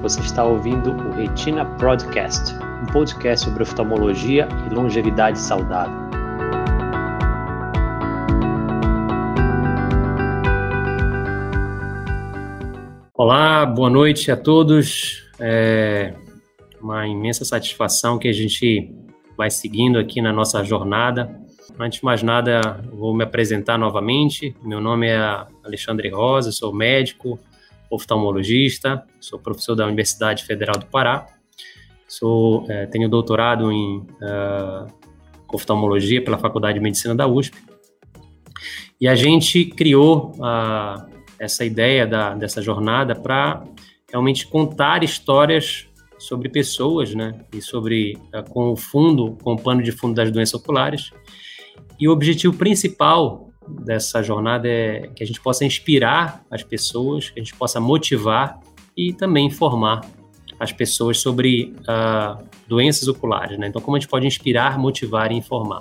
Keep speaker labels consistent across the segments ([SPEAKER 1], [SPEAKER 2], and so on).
[SPEAKER 1] Você está ouvindo o Retina Podcast, um podcast sobre oftalmologia e longevidade saudável. Olá, boa noite a todos. É uma imensa satisfação que a gente vai seguindo aqui na nossa jornada. Antes de mais nada, vou me apresentar novamente. Meu nome é Alexandre Rosa, sou médico, oftalmologista, sou professor da Universidade Federal do Pará, tenho doutorado em oftalmologia pela Faculdade de Medicina da USP, e a gente criou essa ideia dessa jornada para realmente contar histórias sobre pessoas, né, e sobre com o plano de fundo das doenças oculares. E o objetivo principal dessa jornada é que a gente possa inspirar as pessoas, que a gente possa motivar e também informar as pessoas sobre doenças oculares, né? Então, como a gente pode inspirar, motivar e informar?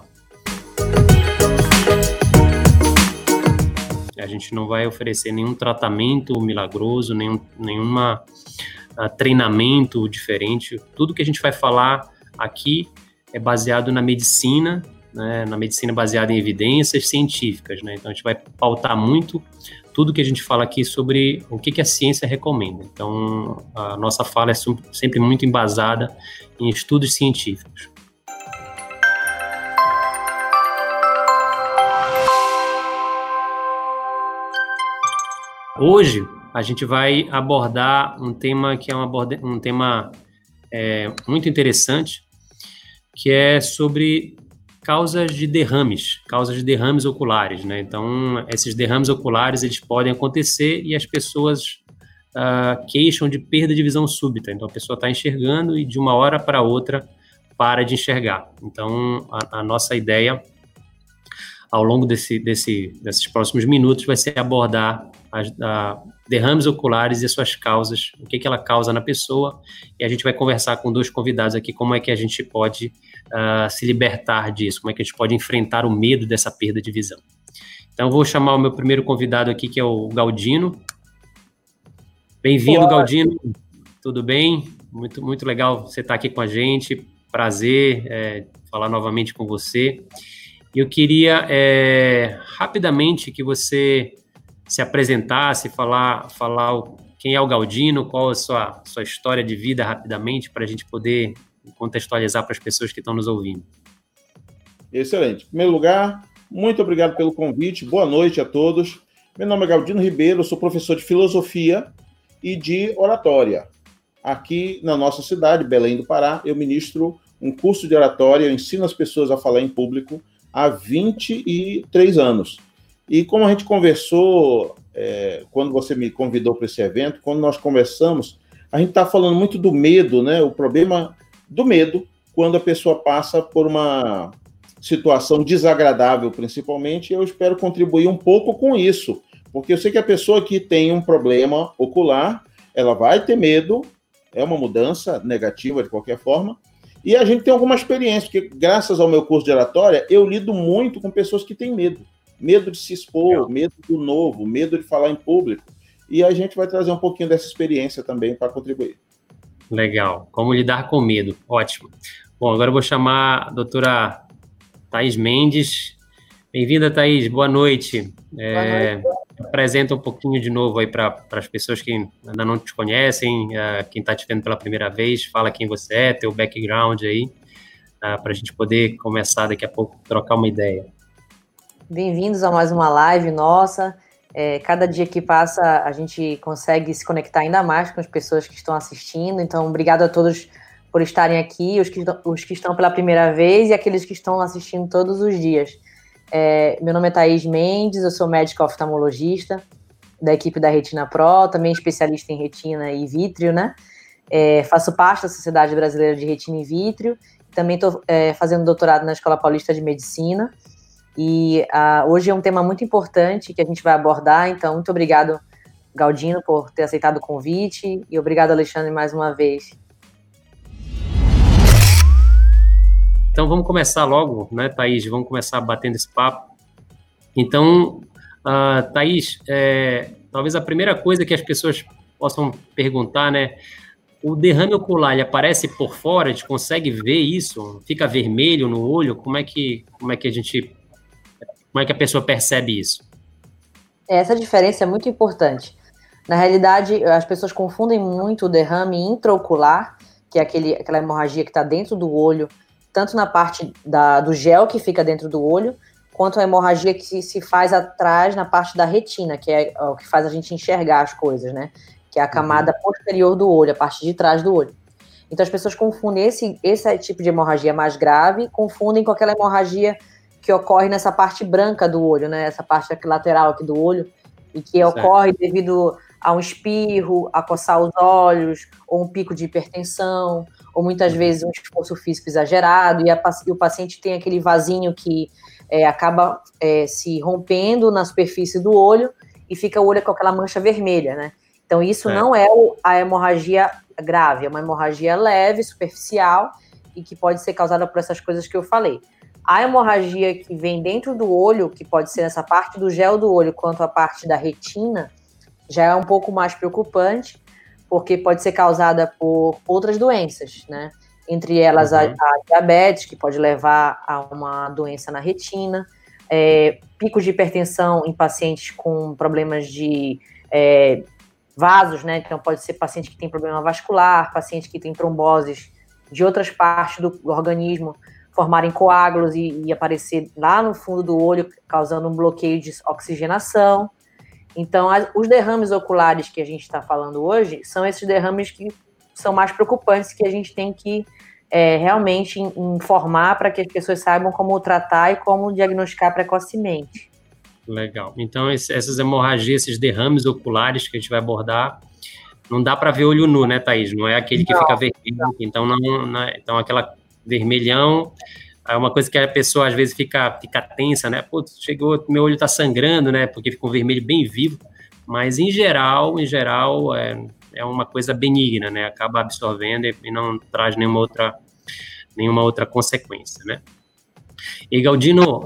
[SPEAKER 1] A gente não vai oferecer nenhum tratamento milagroso, nenhum treinamento diferente. Tudo que a gente vai falar aqui é baseado na medicina, né, na medicina baseada em evidências científicas, né? Então a gente vai pautar muito tudo que a gente fala aqui sobre o que a ciência recomenda. Então a nossa fala é sempre muito embasada em estudos científicos. Hoje a gente vai abordar um tema que é um tema muito interessante, que é sobre causas de derrames oculares, né? Então, esses derrames oculares, eles podem acontecer e as pessoas queixam de perda de visão súbita. Então, a pessoa está enxergando e de uma hora para outra para de enxergar. Então, a nossa ideia, ao longo desses próximos minutos, vai ser abordar derrames oculares e suas causas, o que ela causa na pessoa, e a gente vai conversar com dois convidados aqui como é que a gente pode se libertar disso, como é que a gente pode enfrentar o medo dessa perda de visão. Então, eu vou chamar o meu primeiro convidado aqui, que é o Galdino. Bem-vindo, olá, Galdino. Tudo bem? Muito, muito legal você estar aqui com a gente. Prazer falar novamente com você. E eu queria rapidamente que você se apresentasse, falar quem é o Galdino, qual a sua história de vida rapidamente, para a gente poder contextualizar para as pessoas que estão nos ouvindo.
[SPEAKER 2] Excelente. Em primeiro lugar, muito obrigado pelo convite, boa noite a todos. Meu nome é Galdino Ribeiro, eu sou professor de filosofia e de oratória. Aqui na nossa cidade, Belém do Pará, eu ministro um curso de oratória, eu ensino as pessoas a falar em público há 23 anos. E como a gente conversou, quando você me convidou para esse evento, quando nós conversamos, a gente está falando muito do medo, né? O problema do medo, quando a pessoa passa por uma situação desagradável, principalmente, eu espero contribuir um pouco com isso, porque eu sei que a pessoa que tem um problema ocular, ela vai ter medo, é uma mudança negativa de qualquer forma, e a gente tem alguma experiência, porque graças ao meu curso de oratória, eu lido muito com pessoas que têm medo. Medo de se expor, medo do novo, medo de falar em público. E a gente vai trazer um pouquinho dessa experiência também para contribuir.
[SPEAKER 1] Legal. Como lidar com medo. Ótimo. Bom, agora eu vou chamar a doutora Thaís Mendes. Bem-vinda, Thaís. Boa noite. Apresenta um pouquinho de novo aí para as pessoas que ainda não te conhecem, quem está te vendo pela primeira vez, fala quem você é, teu background aí, para a gente poder começar daqui a pouco, trocar uma ideia.
[SPEAKER 3] Bem-vindos a mais uma live nossa. Cada dia que passa, a gente consegue se conectar ainda mais com as pessoas que estão assistindo. Então, obrigado a todos por estarem aqui, os que estão pela primeira vez e aqueles que estão assistindo todos os dias. Meu nome é Thaís Mendes, eu sou médica oftalmologista da equipe da Retina Pro, também especialista em retina e vítreo, né? Faço parte da Sociedade Brasileira de Retina e Vítreo. Também estou fazendo doutorado na Escola Paulista de Medicina. E hoje é um tema muito importante que a gente vai abordar, então muito obrigado, Galdino, por ter aceitado o convite, e obrigado, Alexandre, mais uma vez.
[SPEAKER 1] Então vamos começar logo, né, Thaís? Vamos começar batendo esse papo. Então, Thaís, talvez a primeira coisa que as pessoas possam perguntar, né, O derrame ocular, ele aparece por fora, a gente consegue ver isso? Fica vermelho no olho? Como é que a pessoa percebe isso?
[SPEAKER 3] Essa diferença é muito importante. Na realidade, as pessoas confundem muito o derrame intraocular, que é aquela hemorragia que está dentro do olho, tanto na parte do gel que fica dentro do olho, quanto a hemorragia que se faz atrás na parte da retina, que é o que faz a gente enxergar as coisas, né? Que é a camada posterior do olho, a parte de trás do olho. Então as pessoas confundem esse tipo de hemorragia mais grave, confundem com aquela hemorragia que ocorre nessa parte branca do olho, né? Essa parte aqui lateral aqui do olho, e que ocorre devido a um espirro, a coçar os olhos, ou um pico de hipertensão, ou muitas vezes um esforço físico exagerado, e o paciente tem aquele vasinho que acaba se rompendo na superfície do olho e fica o olho com aquela mancha vermelha, né? Então isso não é a hemorragia grave, é uma hemorragia leve, superficial, e que pode ser causada por essas coisas que eu falei. A hemorragia que vem dentro do olho, que pode ser nessa parte do gel do olho, quanto a parte da retina, já é um pouco mais preocupante, porque pode ser causada por outras doenças, né? Entre elas a diabetes, que pode levar a uma doença na retina, picos de hipertensão em pacientes com problemas de vasos, né? Então pode ser paciente que tem problema vascular, paciente que tem tromboses de outras partes do organismo, formarem coágulos e aparecer lá no fundo do olho, causando um bloqueio de oxigenação. Então, os derrames oculares que a gente está falando hoje são esses derrames que são mais preocupantes, que a gente tem que realmente informar para que as pessoas saibam como tratar e como diagnosticar precocemente.
[SPEAKER 1] Legal. Então, essas hemorragias, esses derrames oculares que a gente vai abordar, não dá para ver olho nu, né, Thaís? Não é aquele que fica vermelho. Então, então, aquela vermelhão é uma coisa que a pessoa às vezes fica tensa, né? Pô, chegou, meu olho tá sangrando, né? Porque fica um vermelho bem vivo. Mas, em geral, é uma coisa benigna, né? Acaba absorvendo e não traz nenhuma outra consequência, né? E, Galdino,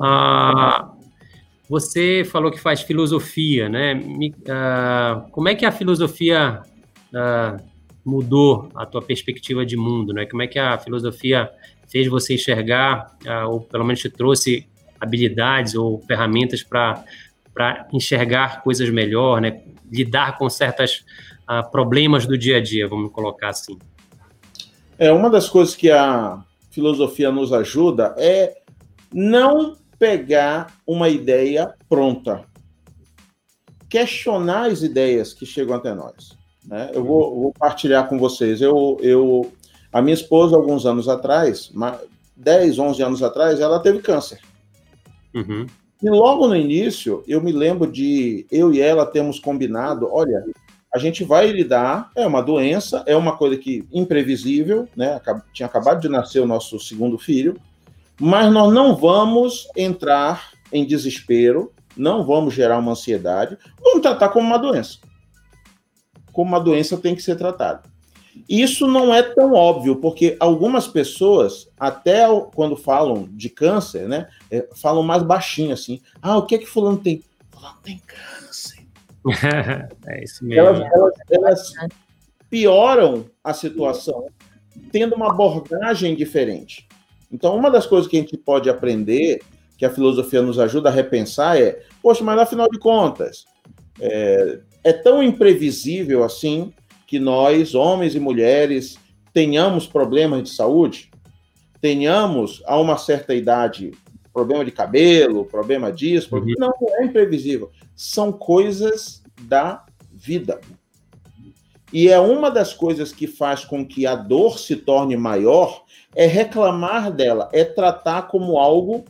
[SPEAKER 1] você falou que faz filosofia, né? Como é que a filosofia mudou a tua perspectiva de mundo, né? Como é que a filosofia fez você enxergar, ou pelo menos te trouxe habilidades ou ferramentas para enxergar coisas melhor, né? Lidar com certos problemas do dia a dia, vamos colocar assim.
[SPEAKER 2] Uma das coisas que a filosofia nos ajuda é não pegar uma ideia pronta, questionar as ideias que chegam até nós, né? Eu vou partilhar com vocês. A minha esposa, alguns anos atrás, 10, 11 anos atrás, ela teve câncer.
[SPEAKER 1] Uhum.
[SPEAKER 2] E logo no início, eu me lembro de eu e ela termos combinado, olha, a gente vai lidar, é uma doença, é uma coisa que imprevisível, né? Tinha acabado de nascer o nosso segundo filho, mas nós não vamos entrar em desespero, não vamos gerar uma ansiedade, vamos tratar como uma doença. Como uma doença tem que ser tratada. Isso não é tão óbvio, porque algumas pessoas, até quando falam de câncer, né, falam mais baixinho, assim. O que é que fulano tem? Fulano tem câncer.
[SPEAKER 1] É isso mesmo.
[SPEAKER 2] Elas pioram a situação, tendo uma abordagem diferente. Então, uma das coisas que a gente pode aprender, que a filosofia nos ajuda a repensar poxa, mas afinal de contas, é tão imprevisível assim que nós, homens e mulheres, tenhamos problemas de saúde, tenhamos, a uma certa idade, problema de cabelo, problema disso, não é imprevisível. São coisas da vida. E uma das coisas que faz com que a dor se torne maior é reclamar dela, é tratar como algo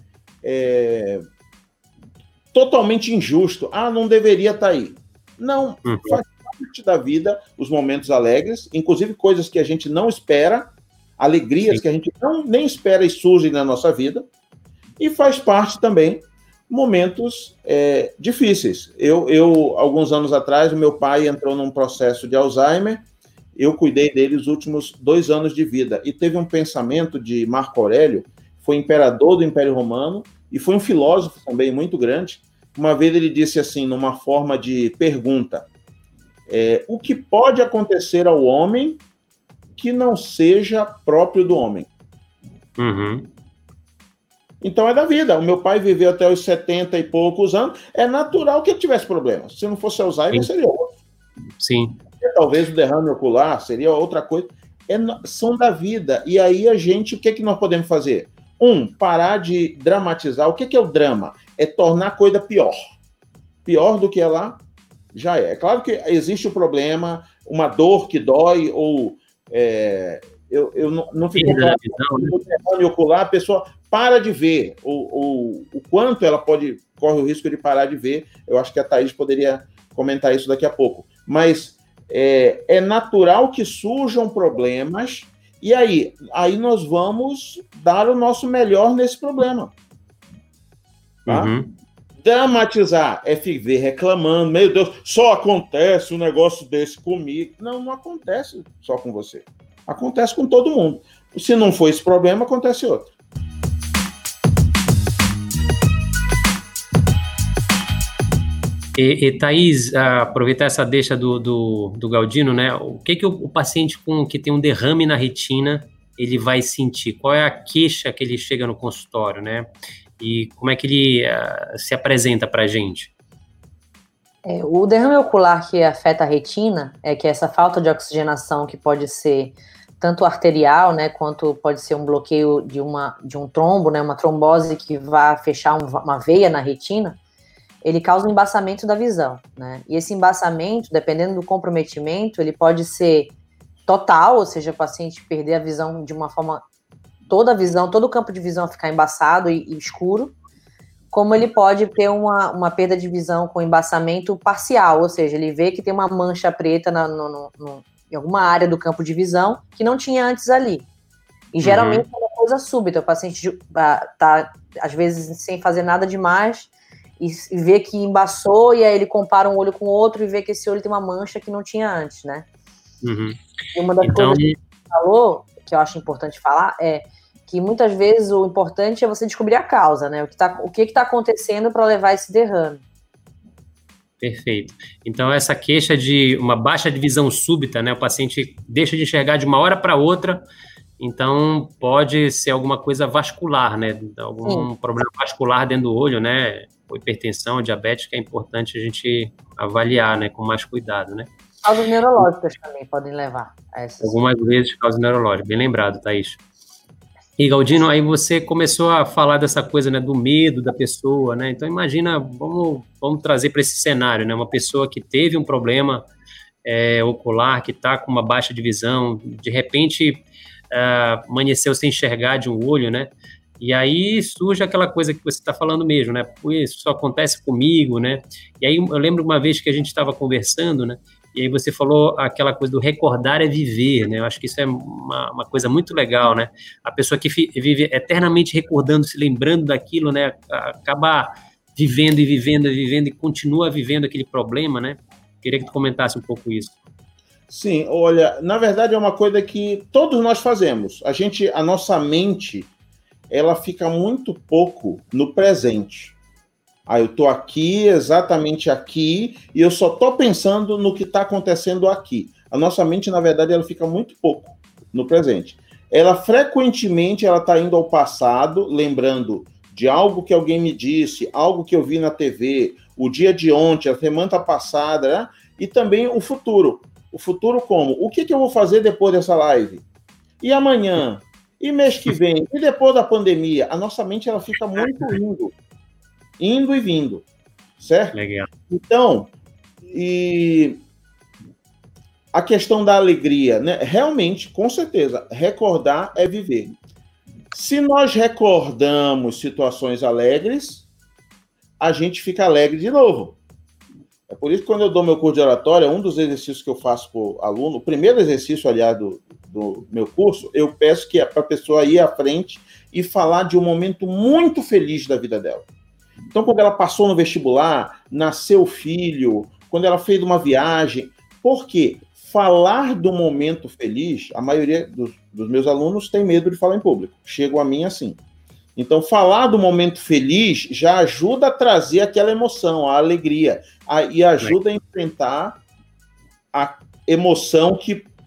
[SPEAKER 2] totalmente injusto. Não deveria estar aí. Não, faz parte da vida os momentos alegres, inclusive coisas que a gente não espera, alegrias que a gente nem espera e surgem na nossa vida, e faz parte também momentos difíceis. Alguns anos atrás, o meu pai entrou num processo de Alzheimer, eu cuidei dele os últimos 2 anos de vida, e teve um pensamento de Marco Aurélio, foi imperador do Império Romano, e foi um filósofo também muito grande. Uma vez ele disse assim, numa forma de pergunta, o que pode acontecer ao homem que não seja próprio do homem.
[SPEAKER 1] Uhum.
[SPEAKER 2] Então é da vida. O meu pai viveu até os 70 e poucos anos. É natural que ele tivesse problemas. Se não fosse Alzheimer, seria outro.
[SPEAKER 1] Sim.
[SPEAKER 2] Talvez o derrame ocular seria outra coisa. São da vida. E aí o que nós podemos fazer? Parar de dramatizar. O que é o drama? É tornar a coisa pior. Pior do que ela já é. É claro que existe o problema, uma dor que dói, ou eu não fico claro, no derrame ocular, a pessoa para de ver, ou o quanto ela corre o risco de parar de ver. Eu acho que a Thaís poderia comentar isso daqui a pouco. Mas é natural que surjam problemas, e aí nós vamos dar o nosso melhor nesse problema. Tá?
[SPEAKER 1] Uhum.
[SPEAKER 2] Dramatizar é viver reclamando, meu Deus, só acontece um negócio desse comigo. Não acontece só com você. Acontece com todo mundo. Se não for esse problema, acontece outro.
[SPEAKER 1] E Thaís, aproveitar essa deixa do Galdino, né? O que o paciente que tem um derrame na retina, ele vai sentir? Qual é a queixa que ele chega no consultório, né? E como é que ele se apresenta para a gente?
[SPEAKER 3] O derrame ocular que afeta a retina, que é essa falta de oxigenação, que pode ser tanto arterial, né, quanto pode ser um bloqueio de um trombo, né, uma trombose que vai fechar uma veia na retina, ele causa um embaçamento da visão, né? E esse embaçamento, dependendo do comprometimento, ele pode ser total, ou seja, o paciente perder a visão de uma forma, todo o campo de visão ficar embaçado e escuro, como ele pode ter uma perda de visão com embaçamento parcial, ou seja, ele vê que tem uma mancha preta em alguma área do campo de visão que não tinha antes ali. E geralmente é uma coisa súbita, o paciente está, às vezes, sem fazer nada demais, e vê que embaçou, e aí ele compara um olho com o outro e vê que esse olho tem uma mancha que não tinha antes, né?
[SPEAKER 1] Uhum.
[SPEAKER 3] E uma das coisas que você falou, que eu acho importante falar, é que muitas vezes o importante é você descobrir a causa, né? O que está acontecendo para levar esse derrame.
[SPEAKER 1] Perfeito. Então, essa queixa de uma baixa de visão súbita, né? O paciente deixa de enxergar de uma hora para outra, então pode ser alguma coisa vascular, né? Algum problema vascular dentro do olho, né? Ou hipertensão, diabetes, que é importante a gente avaliar, né? Com mais cuidado, né?
[SPEAKER 3] Causas neurológicas também podem levar a essas.
[SPEAKER 1] Algumas vezes causas neurológicas. Bem lembrado, Thaís. E, Galdino, aí você começou a falar dessa coisa, né, do medo da pessoa, né? Então, imagina, vamos trazer para esse cenário, né? Uma pessoa que teve um problema ocular, que está com uma baixa de visão, de repente amanheceu sem enxergar de um olho, né? E aí surge aquela coisa que você está falando mesmo, né? Pô, isso só acontece comigo, né? E aí eu lembro uma vez que a gente estava conversando, né? E aí você falou aquela coisa do recordar é viver, né? Eu acho que isso é uma coisa muito legal, né? A pessoa que vive eternamente recordando, se lembrando daquilo, né? Acaba vivendo e vivendo e vivendo e continua vivendo aquele problema, né? Queria que tu comentasse um pouco isso.
[SPEAKER 2] Sim, olha, na verdade é uma coisa que todos nós fazemos. A nossa mente, ela fica muito pouco no presente. Eu estou aqui, exatamente aqui, e eu só estou pensando no que está acontecendo aqui. A nossa mente, na verdade, ela fica muito pouco no presente. Ela, frequentemente, ela está indo ao passado, lembrando de algo que alguém me disse, algo que eu vi na TV, o dia de ontem, a semana passada, né? E também o futuro. O futuro como? O que eu vou fazer depois dessa live? E amanhã? E mês que vem? E depois da pandemia? A nossa mente, ela fica muito indo e vindo, certo?
[SPEAKER 1] Legal.
[SPEAKER 2] Então, e a questão da alegria, né? Realmente, com certeza, recordar é viver. Se nós recordamos situações alegres, a gente fica alegre de novo. É por isso que quando eu dou meu curso de oratória, um dos exercícios que eu faço para o aluno, o primeiro exercício, aliás, do meu curso, eu peço que para a pessoa ir à frente e falar de um momento muito feliz da vida dela. Então, quando ela passou no vestibular, nasceu filho, quando ela fez uma viagem. Por quê? Falar do momento feliz, a maioria dos meus alunos tem medo de falar em público. Chegam a mim assim. Então, falar do momento feliz já ajuda a trazer aquela emoção, a alegria, e ajuda a enfrentar a emoção que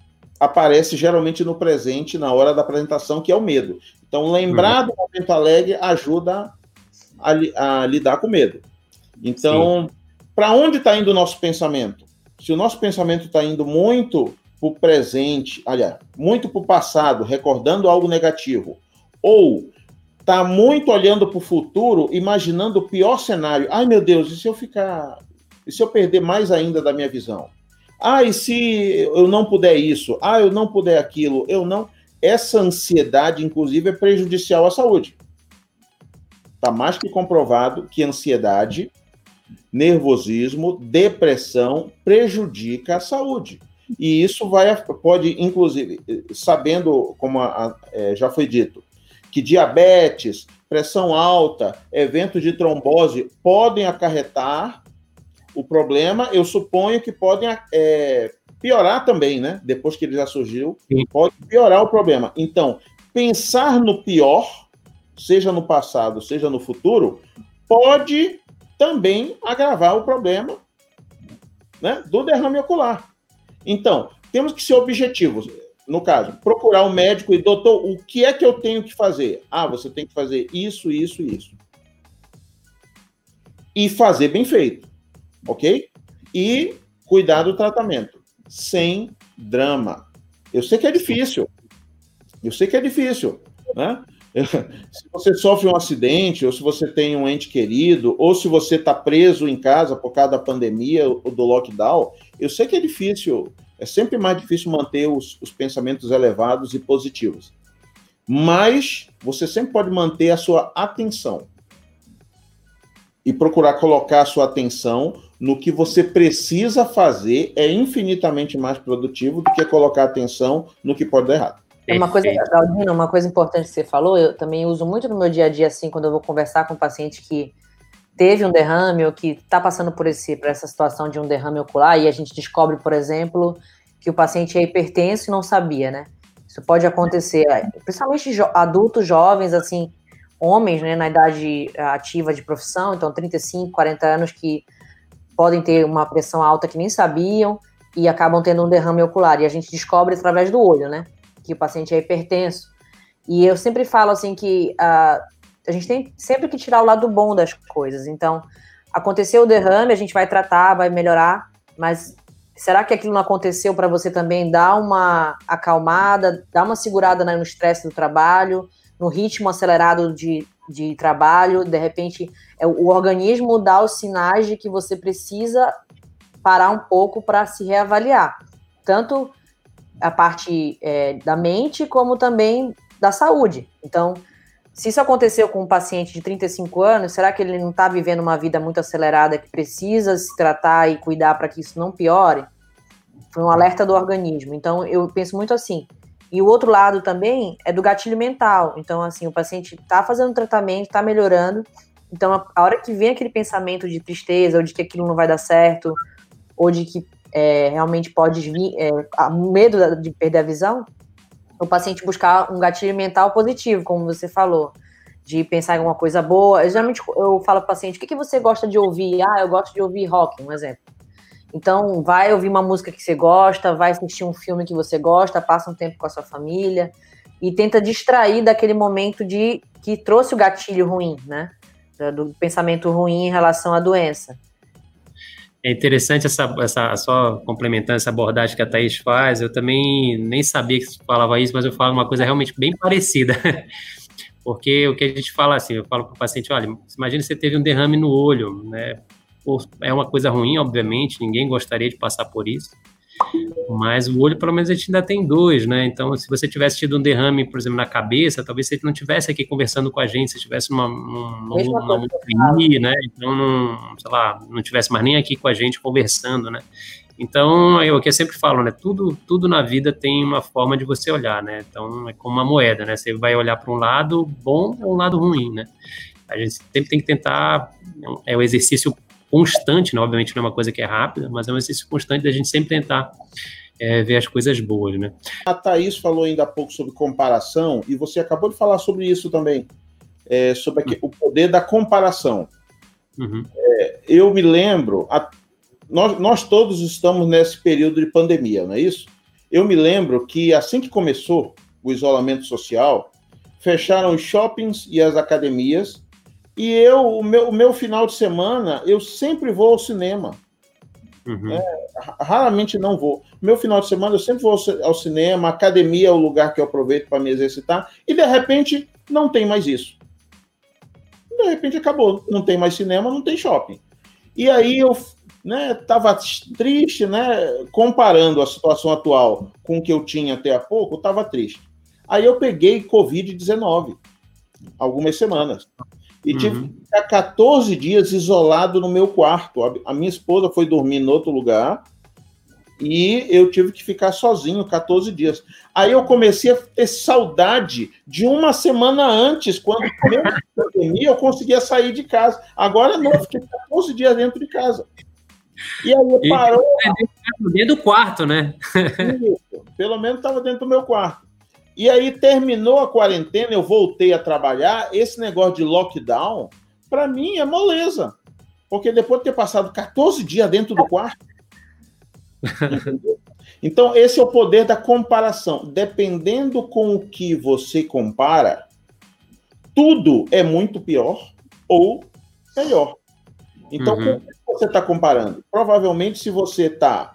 [SPEAKER 2] aparece geralmente no presente, na hora da apresentação, que é o medo. Então, lembrar do momento alegre ajuda a lidar com o medo. Então, para onde está indo o nosso pensamento? Se o nosso pensamento está indo muito para o presente, aliás, muito para o passado, recordando algo negativo, ou está muito olhando para o futuro, imaginando o pior cenário. Ai, meu Deus, e se eu perder mais ainda da minha visão? E se eu não puder isso? Eu não puder aquilo? Essa ansiedade, inclusive, é prejudicial à saúde. Está mais que comprovado que ansiedade, nervosismo, depressão prejudica a saúde. E isso pode, inclusive, sabendo, como já foi dito, que diabetes, pressão alta, eventos de trombose podem acarretar o problema, eu suponho que podem piorar também, né? Depois que ele já surgiu, pode piorar o problema. Então, pensar no pior, seja no passado, seja no futuro, pode também agravar o problema, né, do derrame ocular. Então, temos que ser objetivos. No caso, procurar um médico e, doutor, o que é que eu tenho que fazer? Você tem que fazer isso, isso e isso. E fazer bem feito, ok? E cuidar do tratamento, sem drama. Eu sei que é difícil, né? Se você sofre um acidente, ou se você tem um ente querido, ou se você está preso em casa por causa da pandemia ou do lockdown, eu sei que é difícil, é sempre mais difícil manter os pensamentos elevados e positivos. Mas você sempre pode manter a sua atenção e procurar colocar a sua atenção no que você precisa fazer é infinitamente mais produtivo do que colocar atenção no que pode dar errado.
[SPEAKER 3] Galdino, uma coisa importante que você falou, eu também uso muito no meu dia a dia, assim, quando eu vou conversar com um paciente que teve um derrame ou que está passando por essa situação de um derrame ocular, e a gente descobre, por exemplo, que o paciente é hipertenso e não sabia, né? Isso pode acontecer, principalmente adultos jovens, assim, homens, né, na idade ativa de profissão, então 35, 40 anos, que podem ter uma pressão alta que nem sabiam e acabam tendo um derrame ocular, e a gente descobre através do olho, né, que o paciente é hipertenso. E eu sempre falo assim que a gente tem sempre que tirar o lado bom das coisas. Então, aconteceu o derrame, a gente vai tratar, vai melhorar, mas será que aquilo não aconteceu para você também dar uma acalmada, dar uma segurada no estresse do trabalho, no ritmo acelerado de trabalho? De repente, o organismo dá os sinais de que você precisa parar um pouco para se reavaliar. Tanto a parte da mente, como também da saúde. Então, se isso aconteceu com um paciente de 35 anos, será que ele não está vivendo uma vida muito acelerada que precisa se tratar e cuidar para que isso não piore? Foi um alerta do organismo. Então, eu penso muito assim. E o outro lado também é do gatilho mental. Então, assim, o paciente está fazendo tratamento, está melhorando. Então, a hora que vem aquele pensamento de tristeza, ou de que aquilo não vai dar certo, ou de que realmente pode vir medo de perder a visão, o paciente buscar um gatilho mental positivo, como você falou, de pensar em alguma coisa boa. Geralmente eu falo para o paciente, o que você gosta de ouvir? Eu gosto de ouvir rock, um exemplo. Então, vai ouvir uma música que você gosta, vai assistir um filme que você gosta, passa um tempo com a sua família e tenta distrair daquele momento que trouxe o gatilho ruim, né? Do pensamento ruim em relação à doença.
[SPEAKER 1] É interessante só complementando essa abordagem que a Thaís faz, eu também nem sabia que você falava isso, mas eu falo uma coisa realmente bem parecida, porque o que a gente fala assim, eu falo para o paciente, olha, imagina que você teve um derrame no olho, né? É uma coisa ruim, obviamente, ninguém gostaria de passar por isso, mas o olho, pelo menos, a gente ainda tem dois, né? Então, se você tivesse tido um derrame, por exemplo, na cabeça, talvez você não estivesse aqui conversando com a gente, se tivesse uma UTI, né? Então, não tivesse mais nem aqui com a gente conversando, né? Então, é o que eu sempre falo, né? Tudo na vida tem uma forma de você olhar, né? Então, é como uma moeda, né? Você vai olhar para um lado bom ou um lado ruim, né? A gente sempre tem que tentar, o exercício constante, né? Obviamente não é uma coisa que é rápida, mas é um exercício constante da gente sempre tentar ver as coisas boas, né?
[SPEAKER 2] A Thaís falou ainda há pouco sobre comparação, e você acabou de falar sobre isso também, sobre o poder da comparação.
[SPEAKER 1] Uhum.
[SPEAKER 2] Eu me lembro, nós todos estamos nesse período de pandemia, não é isso? eu me lembro que assim que começou o isolamento social, fecharam os shoppings e as academias, e o meu final de semana, eu sempre vou ao cinema.
[SPEAKER 1] Uhum.
[SPEAKER 2] Raramente não vou. Meu final de semana, eu sempre vou ao cinema, a academia é o lugar que eu aproveito para me exercitar, e de repente não tem mais isso. De repente acabou, não tem mais cinema, não tem shopping. E aí eu estava triste, comparando a situação atual com o que eu tinha até há pouco, eu estava triste. Aí eu peguei Covid-19, algumas semanas, e tive que ficar 14 dias isolado no meu quarto. A minha esposa foi dormir em outro lugar, e eu tive que ficar sozinho 14 dias. Aí eu comecei a ter saudade de uma semana antes, quando mesmo na pandemia eu conseguia sair de casa. Agora não, eu fiquei 14 dias dentro de casa. E aí parou...
[SPEAKER 1] Dentro do quarto, né?
[SPEAKER 2] Isso, pelo menos estava dentro do meu quarto. E aí terminou a quarentena, eu voltei a trabalhar. Esse negócio de lockdown, para mim, é moleza. Porque depois de ter passado 14 dias dentro do quarto... Entendeu? Então, esse é o poder da comparação. Dependendo com o que você compara, tudo é muito pior ou melhor. Então, com o que você está comparando? Provavelmente, se você está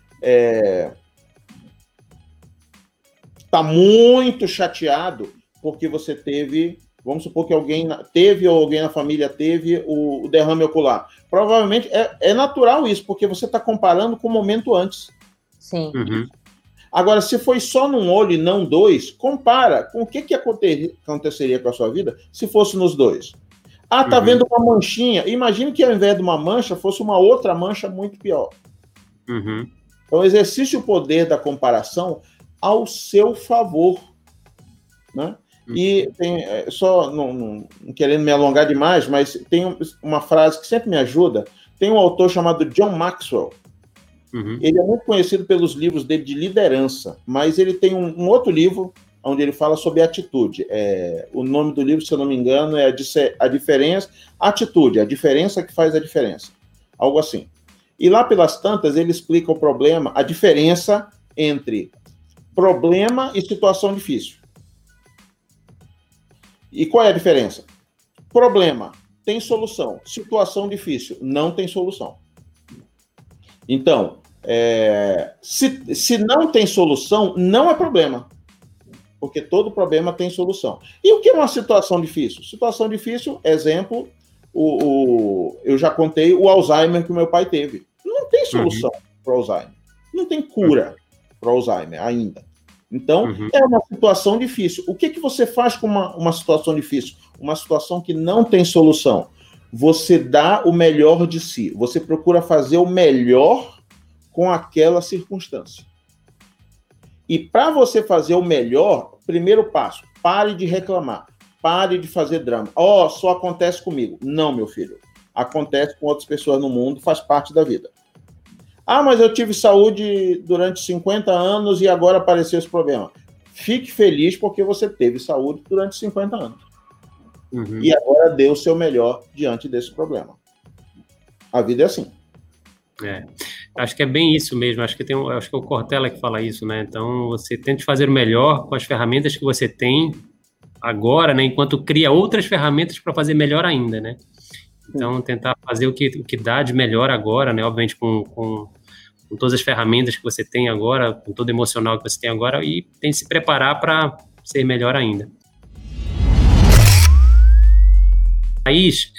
[SPEAKER 2] muito chateado porque você teve, vamos supor que alguém teve ou alguém na família teve o derrame ocular. Provavelmente é natural isso, porque você está comparando com o momento antes.
[SPEAKER 3] Sim.
[SPEAKER 2] Agora, se foi só num olho e não dois, compara com o que aconteceria com a sua vida se fosse nos dois. Ah, tá vendo uma manchinha? Imagine que ao invés de uma mancha, fosse uma outra mancha muito pior. Então, exercite o poder da comparação ao seu favor, né? E tem, só não querendo me alongar demais, mas tem uma frase que sempre me ajuda. Tem um autor chamado John Maxwell. Ele é muito conhecido pelos livros dele de liderança, mas ele tem um outro livro onde ele fala sobre atitude. O nome do livro, se eu não me engano, é a diferença, atitude, a diferença que faz a diferença. Algo assim. E lá pelas tantas, ele explica o problema, a diferença entre problema e situação difícil. E qual é a diferença? Problema tem solução. Situação difícil não tem solução. Então, se não tem solução, não é problema. Porque todo problema tem solução. E o que é uma situação difícil? Situação difícil, exemplo, eu já contei o Alzheimer que o meu pai teve. Não tem solução para o Alzheimer. Não tem cura para o Alzheimer ainda. Então, é uma situação difícil. O que você faz com uma situação difícil? Uma situação que não tem solução. Você dá o melhor de si. Você procura fazer o melhor com aquela circunstância. E para você fazer o melhor, primeiro passo, pare de reclamar. Pare de fazer drama. Só acontece comigo. Não, meu filho. Acontece com outras pessoas no mundo, faz parte da vida. Mas eu tive saúde durante 50 anos e agora apareceu esse problema. Fique feliz porque você teve saúde durante 50 anos. E agora dê o seu melhor diante desse problema. A vida é assim.
[SPEAKER 1] Acho que é bem isso mesmo. Acho que é o Cortella que fala isso, né? Então, você tente fazer o melhor com as ferramentas que você tem agora, né? Enquanto cria outras ferramentas para fazer melhor ainda, né? Então, tentar fazer o que dá de melhor agora, né? Obviamente, com todas as ferramentas que você tem agora, com todo o emocional que você tem agora, e tem que se preparar para ser melhor ainda. Thaís,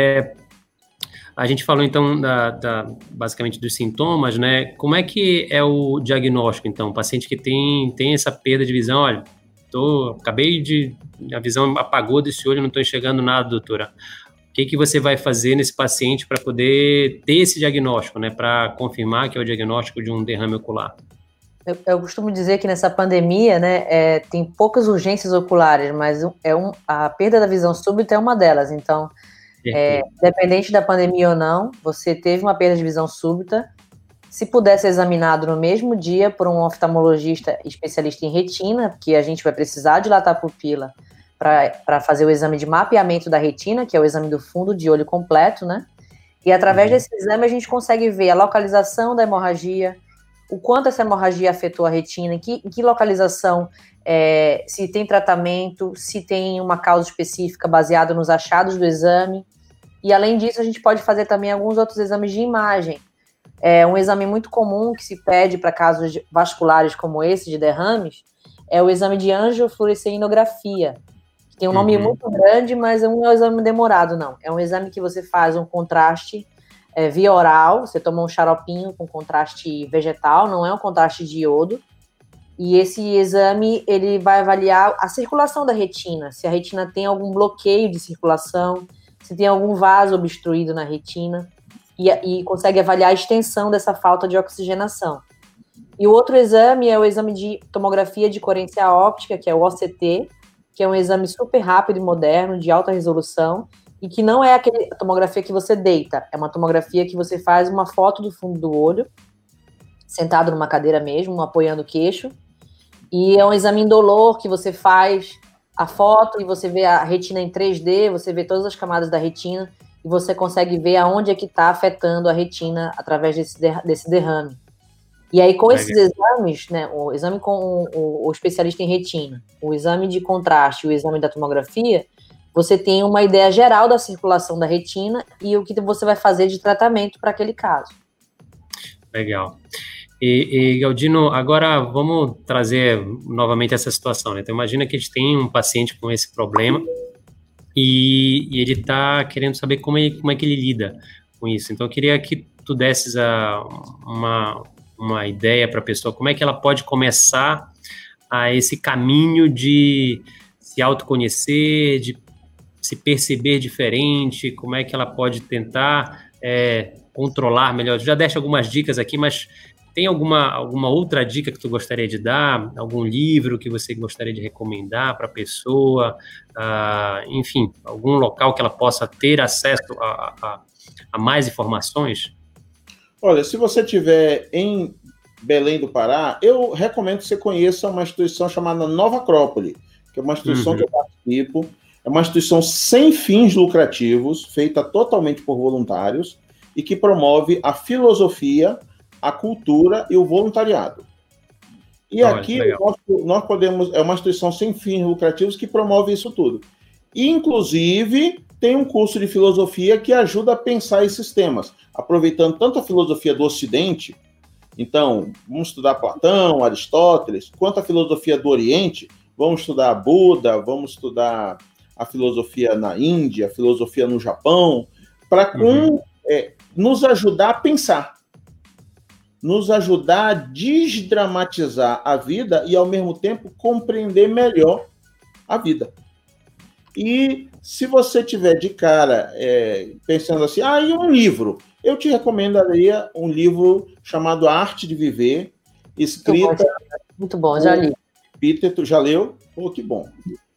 [SPEAKER 1] a gente falou, então, basicamente dos sintomas, né? Como é que é o diagnóstico, então? O paciente que tem essa perda de visão, olha, a visão apagou desse olho, não estou enxergando nada, doutora. O que você vai fazer nesse paciente para poder ter esse diagnóstico, né? Para confirmar que é o diagnóstico de um derrame ocular?
[SPEAKER 3] Eu costumo dizer que nessa pandemia, né, tem poucas urgências oculares, mas a perda da visão súbita é uma delas. Então, dependente da pandemia ou não, você teve uma perda de visão súbita, se puder ser examinado no mesmo dia por um oftalmologista especialista em retina, porque a gente vai precisar dilatar a pupila para fazer o exame de mapeamento da retina, que é o exame do fundo de olho completo, né? E através desse exame a gente consegue ver a localização da hemorragia, o quanto essa hemorragia afetou a retina, em que localização, se tem tratamento, se tem uma causa específica baseada nos achados do exame. E, além disso, a gente pode fazer também alguns outros exames de imagem. Um exame muito comum que se pede para casos vasculares como esse, de derrames, é o exame de angiofluoresceinografia. Tem um nome muito grande, mas não é um exame demorado, não. É um exame que você faz um contraste via oral, você toma um xaropinho com contraste vegetal, não é um contraste de iodo. E esse exame, ele vai avaliar a circulação da retina, se a retina tem algum bloqueio de circulação, se tem algum vaso obstruído na retina, e consegue avaliar a extensão dessa falta de oxigenação. E o outro exame é o exame de tomografia de coerência óptica, que é o OCT, que é um exame super rápido e moderno, de alta resolução, e que não é aquela tomografia que você deita, é uma tomografia que você faz uma foto do fundo do olho, sentado numa cadeira mesmo, apoiando o queixo, e é um exame indolor que você faz a foto e você vê a retina em 3D, você vê todas as camadas da retina, e você consegue ver aonde é que está afetando a retina através desse derrame. E aí, com esses exames, né, o exame com o especialista em retina, o exame de contraste e o exame da tomografia, você tem uma ideia geral da circulação da retina e o que você vai fazer de tratamento para aquele caso.
[SPEAKER 1] Legal. E Galdino, agora vamos trazer novamente essa situação, né? Então, imagina que a gente tem um paciente com esse problema e ele está querendo saber como é que ele lida com isso. Então, eu queria que tu desses uma ideia para a pessoa, como é que ela pode começar a esse caminho de se autoconhecer, de se perceber diferente, como é que ela pode tentar controlar melhor. Já deste algumas dicas aqui, mas tem alguma outra dica que tu gostaria de dar? Algum livro que você gostaria de recomendar para a pessoa? Enfim, algum local que ela possa ter acesso a mais informações?
[SPEAKER 2] Olha, se você estiver em Belém do Pará, eu recomendo que você conheça uma instituição chamada Nova Acrópole, que é uma instituição que eu participo. É uma instituição sem fins lucrativos, feita totalmente por voluntários, e que promove a filosofia, a cultura e o voluntariado. E aqui nós podemos... É uma instituição sem fins lucrativos que promove isso tudo. E, inclusive, tem um curso de filosofia que ajuda a pensar esses temas, aproveitando tanto a filosofia do Ocidente, então, vamos estudar Platão, Aristóteles, quanto a filosofia do Oriente, vamos estudar Buda, vamos estudar a filosofia na Índia, a filosofia no Japão, para nos ajudar a pensar, nos ajudar a desdramatizar a vida e, ao mesmo tempo, compreender melhor a vida. E se você tiver de cara pensando assim, e um livro? Eu te recomendaria um livro chamado A Arte de Viver, escrita...
[SPEAKER 3] Muito bom, já li.
[SPEAKER 2] Epíteto, já leu? Oh, que bom.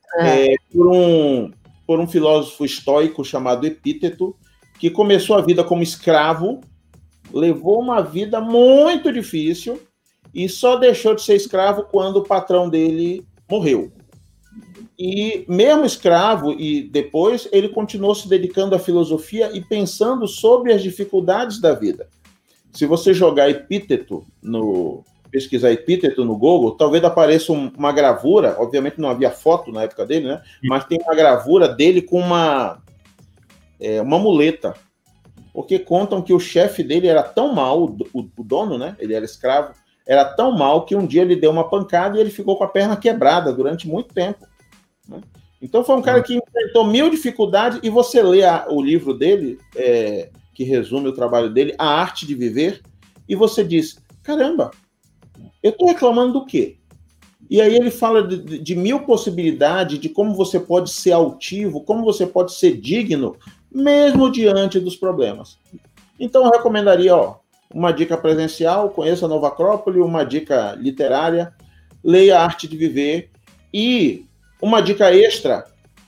[SPEAKER 2] Por um filósofo estoico chamado Epíteto, que começou a vida como escravo, levou uma vida muito difícil e só deixou de ser escravo quando o patrão dele morreu. E mesmo escravo, e depois ele continuou se dedicando à filosofia e pensando sobre as dificuldades da vida. Se você jogar Epíteto, pesquisar Epíteto no Google, talvez apareça uma gravura, obviamente não havia foto na época dele, né? Mas tem uma gravura dele com uma muleta. Porque contam que o chefe dele era tão mau, o dono, né? Ele era escravo, era tão mau que um dia ele deu uma pancada e ele ficou com a perna quebrada durante muito tempo. Né? Então foi um cara que enfrentou 1000 dificuldades, e você lê o livro dele, que resume o trabalho dele, A Arte de Viver, e você diz, caramba, eu estou reclamando do quê? E aí ele fala de 1000 possibilidades de como você pode ser altivo, como você pode ser digno, mesmo diante dos problemas. Então eu recomendaria, uma dica presencial, conheça a Nova Acrópole, uma dica literária, leia A Arte de Viver, e uma dica extra,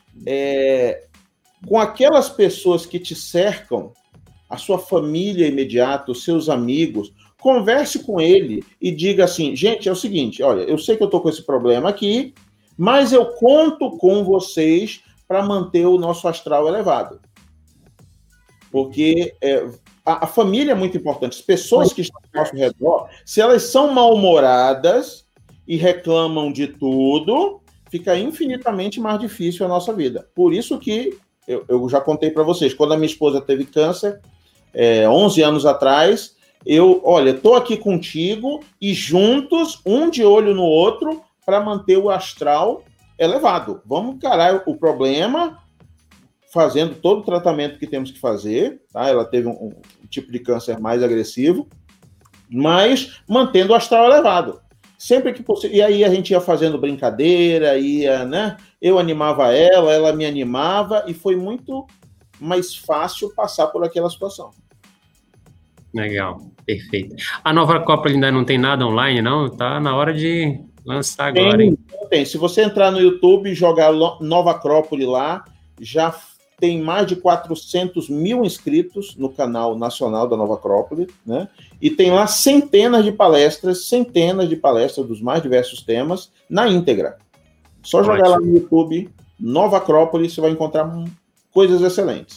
[SPEAKER 2] com aquelas pessoas que te cercam, a sua família imediata, os seus amigos, converse com ele e diga assim, gente, é o seguinte, olha, eu sei que eu estou com esse problema aqui, mas eu conto com vocês para manter o nosso astral elevado. Porque a família é muito importante. As pessoas que estão ao nosso redor, se elas são mal-humoradas e reclamam de tudo, fica infinitamente mais difícil a nossa vida. Por isso que eu já contei para vocês, quando a minha esposa teve câncer, 11 anos atrás, olha, estou aqui contigo e juntos, um de olho no outro, para manter o astral elevado. Vamos encarar o problema, fazendo todo o tratamento que temos que fazer, tá? Ela teve um tipo de câncer mais agressivo, mas mantendo o astral elevado. Sempre que possível. E aí a gente ia fazendo brincadeira, né? Eu animava ela me animava, e foi muito mais fácil passar por aquela situação.
[SPEAKER 1] Legal, perfeito. A Nova Acrópole ainda não tem nada online, não? Tá na hora de lançar agora, hein?
[SPEAKER 2] Tem. Se você entrar no YouTube e jogar Nova Acrópole lá, já tem mais de 400 mil inscritos no canal nacional da Nova Acrópole, né? E tem lá centenas de palestras dos mais diversos temas, na íntegra. Só jogar lá no YouTube, Nova Acrópole, você vai encontrar coisas excelentes.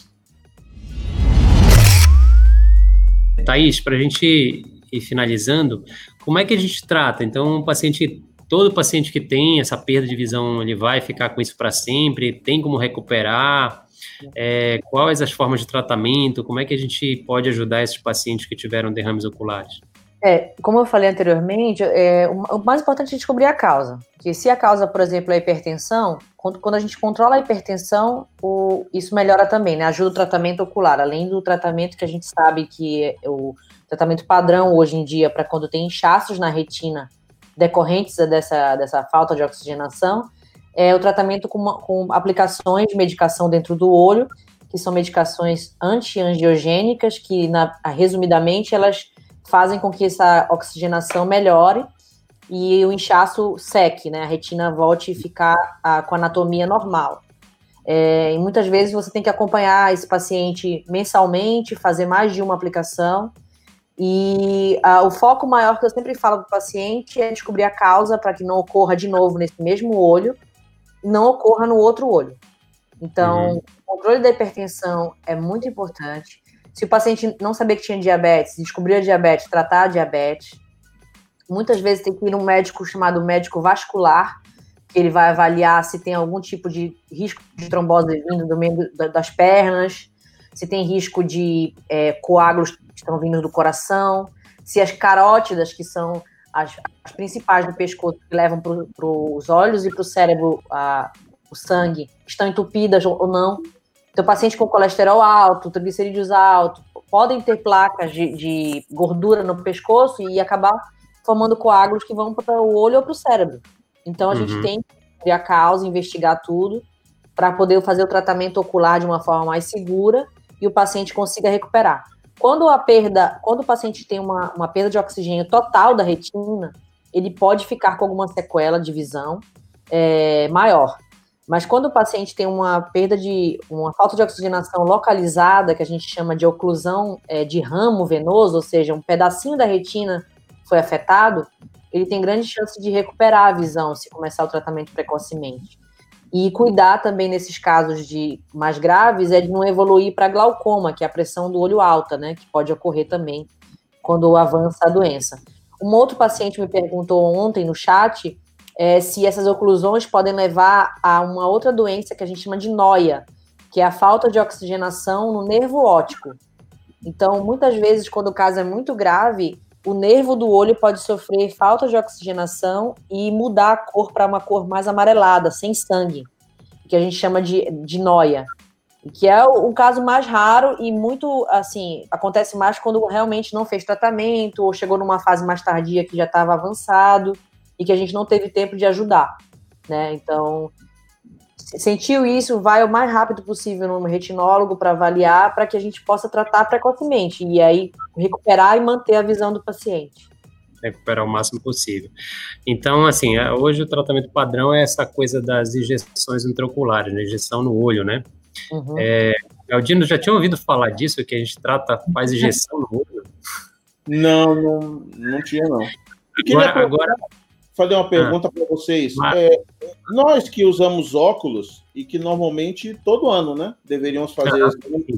[SPEAKER 1] Thaís, para a gente ir finalizando, como é que a gente trata? Então, todo paciente que tem essa perda de visão, ele vai ficar com isso para sempre? Tem como recuperar? Quais as formas de tratamento? Como é que a gente pode ajudar esses pacientes que tiveram derrames oculares?
[SPEAKER 3] Como eu falei anteriormente, o mais importante é descobrir a causa. Porque se a causa, por exemplo, é a hipertensão, quando a gente controla a hipertensão, isso melhora também, né? Ajuda o tratamento ocular, além do tratamento que a gente sabe que é o tratamento padrão hoje em dia para quando tem inchaços na retina decorrentes dessa falta de oxigenação, o tratamento com aplicações de medicação dentro do olho, que são medicações anti-angiogênicas, que, resumidamente, elas fazem com que essa oxigenação melhore e o inchaço seque, né? A retina volte a ficar com a anatomia normal. E muitas vezes você tem que acompanhar esse paciente mensalmente, fazer mais de uma aplicação. E o foco maior que eu sempre falo para o paciente é descobrir a causa para que não ocorra de novo nesse mesmo olho, não ocorra no outro olho. Então, o controle da hipertensão é muito importante. Se o paciente não saber que tinha diabetes, descobrir a diabetes, tratar a diabetes, muitas vezes tem que ir num médico chamado médico vascular, que ele vai avaliar se tem algum tipo de risco de trombose vindo do meio das pernas, se tem risco de coágulos que estão vindo do coração, se as carótidas, que são as principais do pescoço, que levam para os olhos e para o cérebro o sangue, estão entupidas ou não. Então, pacientes com colesterol alto, triglicerídeos altos, podem ter placas de gordura no pescoço e acabar formando coágulos que vão para o olho ou para o cérebro. Então, a gente tem que ver a causa, investigar tudo, para poder fazer o tratamento ocular de uma forma mais segura e o paciente consiga recuperar. Quando o paciente tem uma perda de oxigênio total da retina, ele pode ficar com alguma sequela de visão maior. Mas quando o paciente tem uma falta de oxigenação localizada, que a gente chama de oclusão de ramo venoso, ou seja, um pedacinho da retina foi afetado, ele tem grande chance de recuperar a visão se começar o tratamento precocemente. E cuidar também nesses casos mais graves de não evoluir para glaucoma, que é a pressão do olho alta, né, que pode ocorrer também quando avança a doença. Um outro paciente me perguntou ontem no chat se essas oclusões podem levar a uma outra doença que a gente chama de noia, que é a falta de oxigenação no nervo óptico. Então, muitas vezes, quando o caso é muito grave, o nervo do olho pode sofrer falta de oxigenação e mudar a cor para uma cor mais amarelada, sem sangue, que a gente chama de noia, que é um caso mais raro e muito, assim, acontece mais quando realmente não fez tratamento ou chegou numa fase mais tardia que já estava avançado e que a gente não teve tempo de ajudar, né? Então, sentiu isso, vai o mais rápido possível no retinólogo para avaliar, para que a gente possa tratar precocemente e aí recuperar e manter a visão do paciente.
[SPEAKER 1] Recuperar o máximo possível. Então, assim, hoje o tratamento padrão é essa coisa das injeções intraoculares, né? Injeção no olho, né? Galdino, já tinha ouvido falar disso, que a gente faz injeção no olho?
[SPEAKER 2] Não tinha, não.
[SPEAKER 1] Agora
[SPEAKER 2] fazer uma pergunta para vocês. Nós que usamos óculos e que normalmente todo ano, né, deveríamos fazer isso.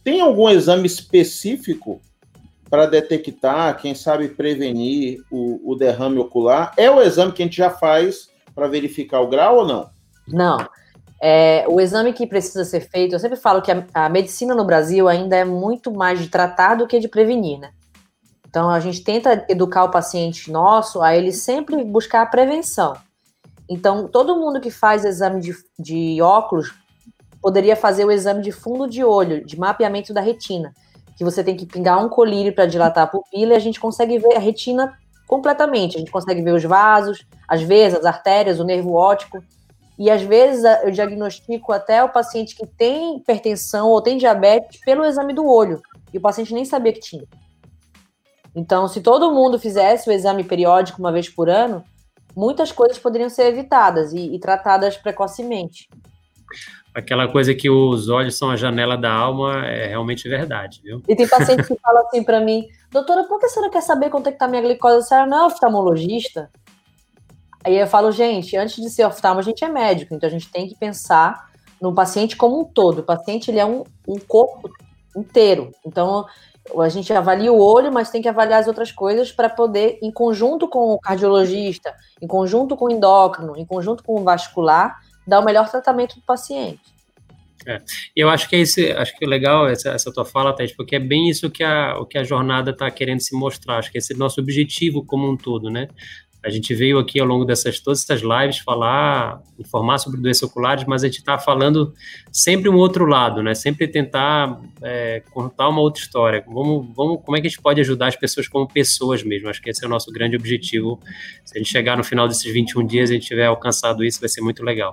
[SPEAKER 2] Tem algum exame específico para detectar, quem sabe prevenir o derrame ocular? É o exame que a gente já faz para verificar o grau ou não?
[SPEAKER 3] Não. O exame que precisa ser feito, eu sempre falo que a medicina no Brasil ainda é muito mais de tratar do que de prevenir, né? Então, a gente tenta educar o paciente nosso a ele sempre buscar a prevenção. Então, todo mundo que faz exame de óculos poderia fazer o exame de fundo de olho, de mapeamento da retina, que você tem que pingar um colírio para dilatar a pupila e a gente consegue ver a retina completamente. A gente consegue ver os vasos, as veias, as artérias, o nervo óptico. E, às vezes, eu diagnostico até o paciente que tem hipertensão ou tem diabetes pelo exame do olho. E o paciente nem sabia que tinha. Então, se todo mundo fizesse o exame periódico uma vez por ano, muitas coisas poderiam ser evitadas e tratadas precocemente.
[SPEAKER 1] Aquela coisa que os olhos são a janela da alma é realmente verdade, viu?
[SPEAKER 3] E tem paciente que fala assim para mim, doutora, por que você não quer saber quanto é que tá minha glicose? A senhora não é oftalmologista? Aí eu falo, gente, antes de ser oftalmo, a gente é médico, então a gente tem que pensar no paciente como um todo. O paciente, ele é um corpo inteiro. Então, a gente avalia o olho, mas tem que avaliar as outras coisas para poder, em conjunto com o cardiologista, em conjunto com o endócrino, em conjunto com o vascular, dar o melhor tratamento do paciente.
[SPEAKER 1] Eu acho que acho que é legal essa tua fala, Thaís, porque é bem isso que a jornada está querendo se mostrar. Acho que esse é o nosso objetivo como um todo, né? A gente veio aqui ao longo todas essas lives informar sobre doenças oculares, mas a gente está falando sempre um outro lado, né? Sempre tentar contar uma outra história. Como é que a gente pode ajudar as pessoas como pessoas mesmo? Acho que esse é o nosso grande objetivo. Se a gente chegar no final desses 21 dias e a gente tiver alcançado isso, vai ser muito legal.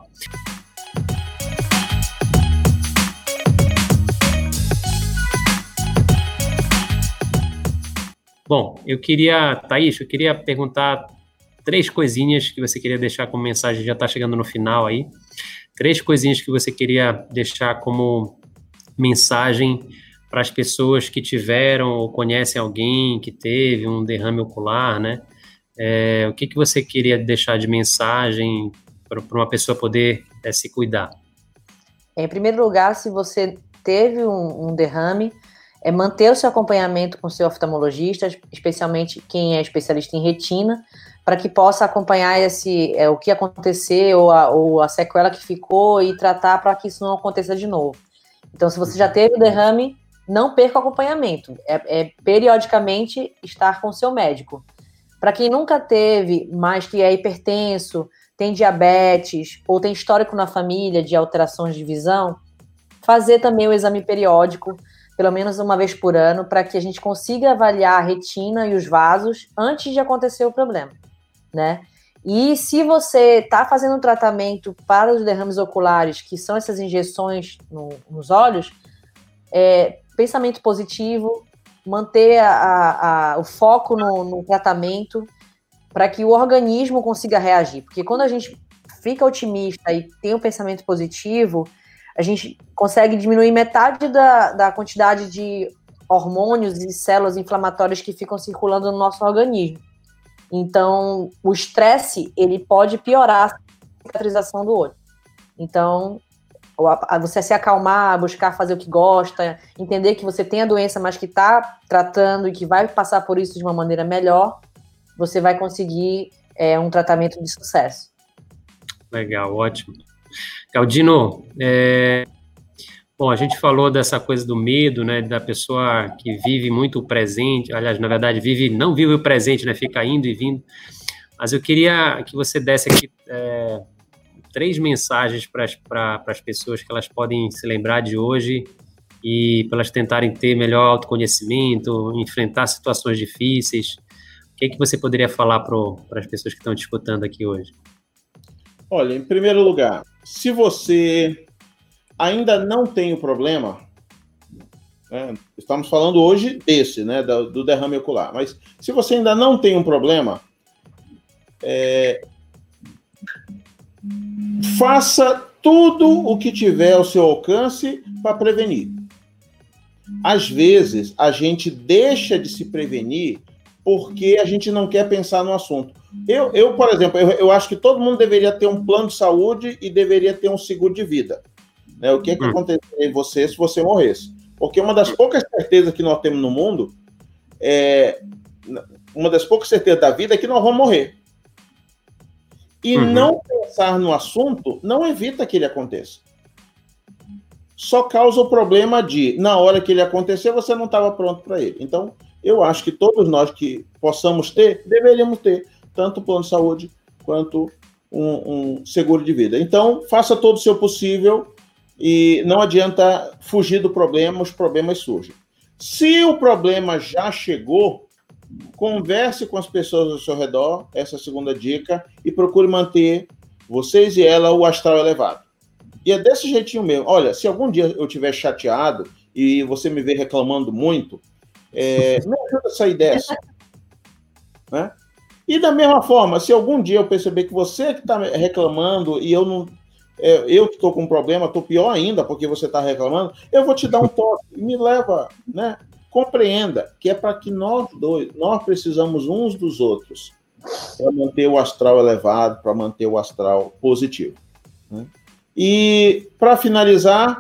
[SPEAKER 1] Bom, Thaís, eu queria perguntar 3 coisinhas que você queria deixar como mensagem, já está chegando no final aí. 3 coisinhas que você queria deixar como mensagem para as pessoas que tiveram ou conhecem alguém que teve um derrame ocular, né? O que você queria deixar de mensagem para uma pessoa poder se cuidar?
[SPEAKER 3] Em primeiro lugar, se você teve um derrame, manter o seu acompanhamento com o seu oftalmologista, especialmente quem é especialista em retina, para que possa acompanhar o que aconteceu ou a sequela que ficou e tratar para que isso não aconteça de novo. Então, se você já teve o derrame, não perca o acompanhamento. Periodicamente estar com o seu médico. Para quem nunca teve, mas que é hipertenso, tem diabetes ou tem histórico na família de alterações de visão, fazer também o exame periódico, pelo menos uma vez por ano, para que a gente consiga avaliar a retina e os vasos antes de acontecer o problema, né? E se você está fazendo um tratamento para os derrames oculares, que são essas injeções nos olhos, pensamento positivo, manter o foco no tratamento, para que o organismo consiga reagir. Porque quando a gente fica otimista e tem um pensamento positivo, a gente consegue diminuir metade da quantidade de hormônios e células inflamatórias que ficam circulando no nosso organismo. Então, o estresse, ele pode piorar a cicatrização do olho. Então, você se acalmar, buscar fazer o que gosta, entender que você tem a doença, mas que está tratando e que vai passar por isso de uma maneira melhor, você vai conseguir um tratamento de sucesso.
[SPEAKER 1] Legal, ótimo. Galdino, bom, a gente falou dessa coisa do medo, né, da pessoa que vive muito o presente, aliás, na verdade, não vive o presente, né, fica indo e vindo, mas eu queria que você desse aqui 3 mensagens para as pessoas que elas podem se lembrar de hoje e para elas tentarem ter melhor autoconhecimento, enfrentar situações difíceis. O que você poderia falar para as pessoas que estão te escutando aqui hoje?
[SPEAKER 2] Olha, em primeiro lugar, se você ainda não tem o problema, estamos falando hoje desse, né, do derrame ocular, mas se você ainda não tem um problema, faça tudo o que tiver ao seu alcance para prevenir. Às vezes, a gente deixa de se prevenir porque a gente não quer pensar no assunto. Eu, por exemplo, eu acho que todo mundo deveria ter um plano de saúde e deveria ter um seguro de vida. Né? O que aconteceria em você se você morresse? Porque uma das poucas certezas que nós temos no mundo, uma das poucas certezas da vida é que nós vamos morrer. E não pensar no assunto não evita que ele aconteça. Só causa o problema de, na hora que ele acontecer, você não estava pronto para ele. Então, eu acho que todos nós que possamos ter, deveríamos ter, tanto plano de saúde quanto um seguro de vida. Então, faça todo o seu possível e não adianta fugir do problema, os problemas surgem. Se o problema já chegou, converse com as pessoas ao seu redor, essa é a segunda dica, e procure manter vocês e ela o astral elevado. E é desse jeitinho mesmo. Olha, se algum dia eu estiver chateado e você me ver reclamando muito, me ajuda a sair dessa. Né? E da mesma forma, se algum dia eu perceber que você que está reclamando e eu que estou com um problema, estou pior ainda porque você está reclamando, eu vou te dar um toque e me leva, né? Compreenda que é para que nós precisamos uns dos outros para manter o astral elevado, para manter o astral positivo. Né? E, para finalizar,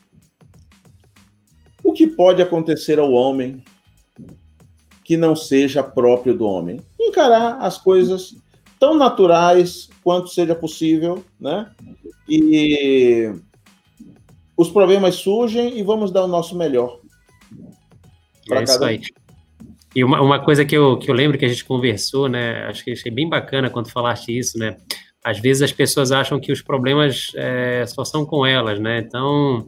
[SPEAKER 2] o que pode acontecer ao homem que não seja próprio do homem? Encarar as coisas tão naturais quanto seja possível, né? E os problemas surgem e vamos dar o nosso melhor.
[SPEAKER 1] É isso aí. E uma coisa que eu lembro que a gente conversou, né? Acho que achei bem bacana quando falaste isso, né? Às vezes as pessoas acham que os problemas só são com elas, né? Então,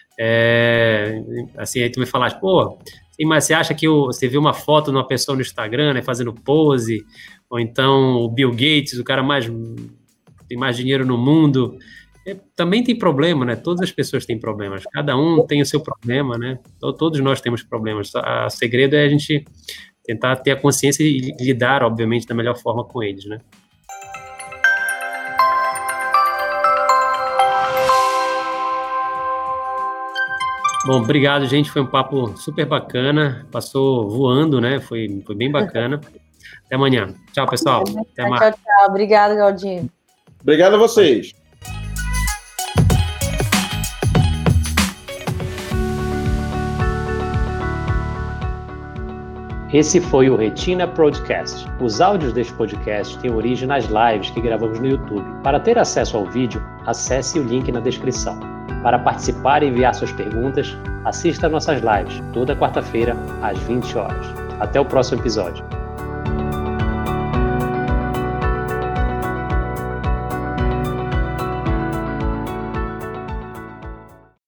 [SPEAKER 1] assim, aí tu me falaste, pô, mas você acha que você viu uma foto de uma pessoa no Instagram, né, fazendo pose, ou então o Bill Gates, o cara tem mais dinheiro no mundo, também tem problema, né? Todas as pessoas têm problemas, cada um tem o seu problema, né? Todos nós temos problemas. O segredo é a gente tentar ter a consciência e lidar, obviamente, da melhor forma com eles, né? Bom, obrigado, gente. Foi um papo super bacana. Passou voando, né? Foi bem bacana. Até amanhã. Tchau, pessoal. Até mais.
[SPEAKER 3] Tchau. Obrigado, Galdinho.
[SPEAKER 2] Obrigado a vocês.
[SPEAKER 1] Esse foi o Retina Podcast. Os áudios deste podcast têm origem nas lives que gravamos no YouTube. Para ter acesso ao vídeo, acesse o link na descrição. Para participar e enviar suas perguntas, assista a nossas lives, toda quarta-feira, às 20 horas. Até o próximo episódio.